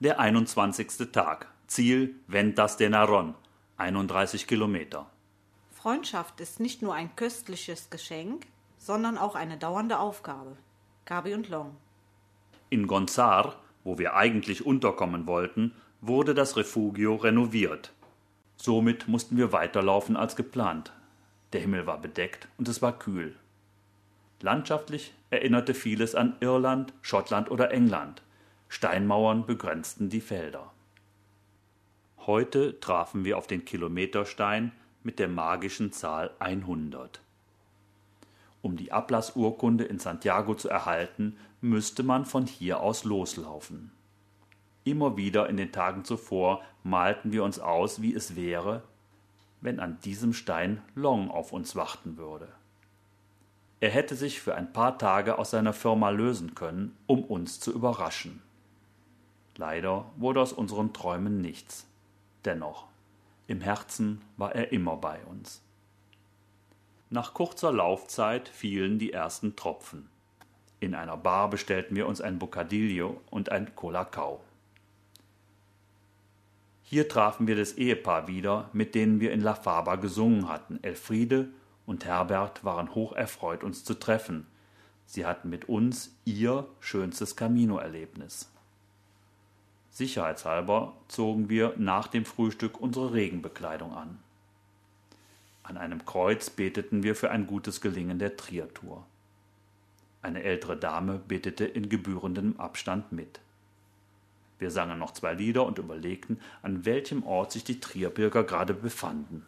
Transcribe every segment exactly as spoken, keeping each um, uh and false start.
Der einundzwanzigste Tag. Ziel Ventas de Narón, einunddreißig Kilometer. Freundschaft ist nicht nur ein köstliches Geschenk, sondern auch eine dauernde Aufgabe. Gabi und Long. In Gonzar, wo wir eigentlich unterkommen wollten, wurde das Refugio renoviert. Somit mussten wir weiterlaufen als geplant. Der Himmel war bedeckt und es war kühl. Landschaftlich erinnerte vieles an Irland, Schottland oder England. Steinmauern begrenzten die Felder. Heute trafen wir auf den Kilometerstein mit der magischen Zahl hundert. Um die Ablassurkunde in Santiago zu erhalten, müsste man von hier aus loslaufen. Immer wieder in den Tagen zuvor malten wir uns aus, wie es wäre, wenn an diesem Stein Long auf uns warten würde. Er hätte sich für ein paar Tage aus seiner Firma lösen können, um uns zu überraschen. Leider wurde aus unseren Träumen nichts. Dennoch, im Herzen war er immer bei uns. Nach kurzer Laufzeit fielen die ersten Tropfen. In einer Bar bestellten wir uns ein Bocadillo und ein Colacao. Hier trafen wir das Ehepaar wieder, mit denen wir in La Faba gesungen hatten. Elfriede und Herbert waren hocherfreut, uns zu treffen. Sie hatten mit uns ihr schönstes Camino-Erlebnis. Sicherheitshalber zogen wir nach dem Frühstück unsere Regenbekleidung an. An einem Kreuz beteten wir für ein gutes Gelingen der Triertour. Eine ältere Dame betete in gebührendem Abstand mit. Wir sangen noch zwei Lieder und überlegten, an welchem Ort sich die Trierpilger gerade befanden.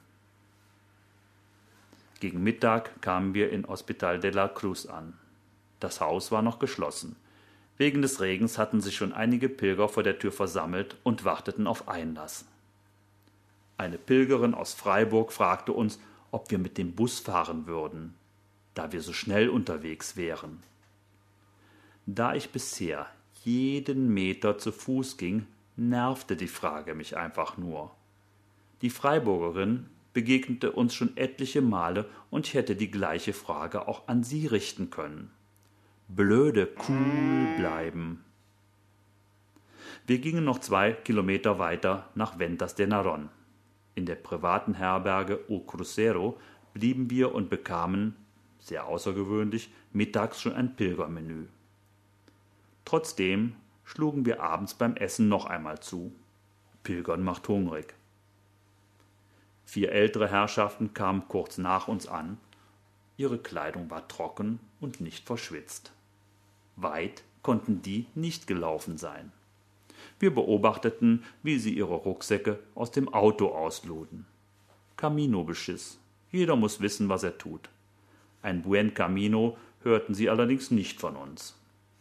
Gegen Mittag kamen wir in Hospital de la Cruz an. Das Haus war noch geschlossen. Wegen des Regens hatten sich schon einige Pilger vor der Tür versammelt und warteten auf Einlass. Eine Pilgerin aus Freiburg fragte uns, ob wir mit dem Bus fahren würden, da wir so schnell unterwegs wären. Da ich bisher jeden Meter zu Fuß ging, nervte die Frage mich einfach nur. Die Freiburgerin begegnete uns schon etliche Male und ich hätte die gleiche Frage auch an sie richten können. Blöde cool bleiben. Wir gingen noch zwei Kilometer weiter nach Ventas de Narón. In der privaten Herberge O Crucero blieben wir und bekamen, sehr außergewöhnlich, mittags schon ein Pilgermenü. Trotzdem schlugen wir abends beim Essen noch einmal zu. Pilgern macht hungrig. Vier ältere Herrschaften kamen kurz nach uns an. Ihre Kleidung war trocken und nicht verschwitzt. Weit konnten die nicht gelaufen sein. Wir beobachteten, wie sie ihre Rucksäcke aus dem Auto ausluden. Camino-Beschiss. Jeder muss wissen, was er tut. Ein Buen Camino hörten sie allerdings nicht von uns.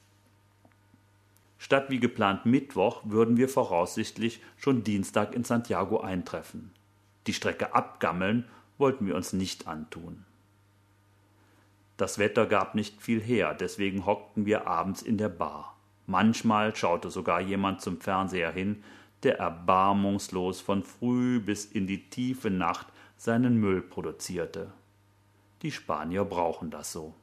Statt wie geplant Mittwoch würden wir voraussichtlich schon Dienstag in Santiago eintreffen. Die Strecke abgammeln wollten wir uns nicht antun. Das Wetter gab nicht viel her, deswegen hockten wir abends in der Bar. Manchmal schaute sogar jemand zum Fernseher hin, der erbarmungslos von früh bis in die tiefe Nacht seinen Müll produzierte. Die Spanier brauchen das so.